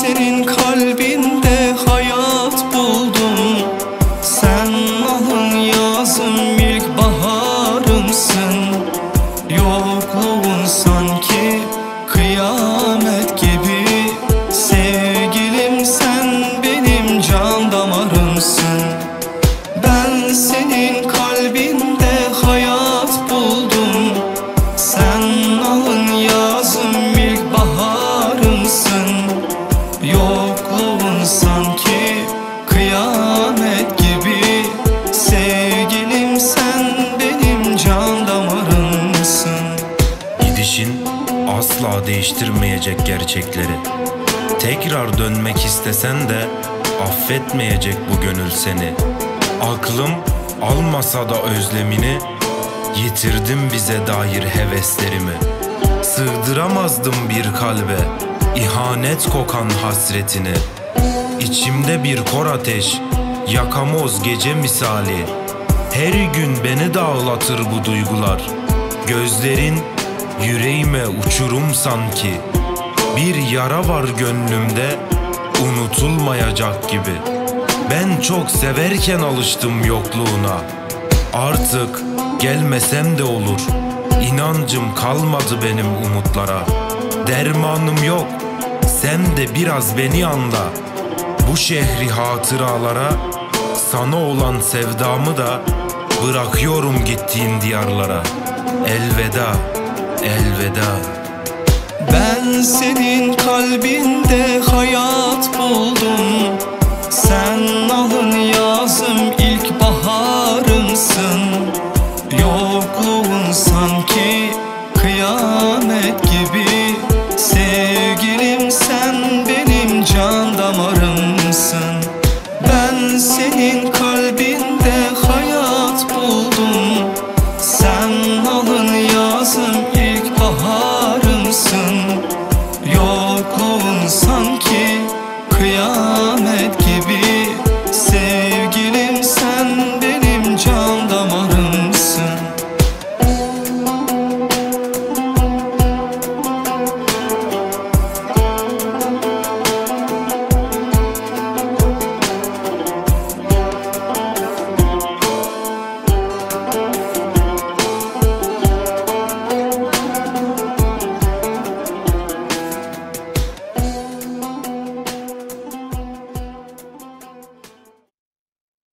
senin kalbinde hayat buldum. Sen alın yazım, ilk baharımsın. Yokluğun sanki kıyamet gibi. Sevgilim sen benim can damarımsın. Ben senin kalbinde hayat buldum. Sen alın yazım, ilk baharımsın. Yokluğun sanki kıyamet gibi. Sevgilim sen benim can damarımsın. Gidişin asla değiştirmeyecek gerçekleri. Tekrar dönmek istesen de affetmeyecek bu gönül seni. Aklım almasa da özlemini, yitirdim bize dair heveslerimi. Sığdıramazdım bir kalbe ihanet kokan hasretini. İçimde bir kor ateş, yakamoz gece misali. Her gün beni dağlatır bu duygular. Gözlerin yüreğime uçurum sanki. Bir yara var gönlümde, unutulmayacak gibi. Ben çok severken alıştım yokluğuna. Artık gelmesem de olur. İnancım kalmadı benim umutlara. Dermanım yok, sen de biraz beni anla. Bu şehri hatıralara, sana olan sevdamı da bırakıyorum gittiğin diyarlara. Elveda, elveda. Ben senin kalbinde hayat buldum. Sen alın yazım, ilk baharımsın. Yokluğun sanki kıyamet gibi.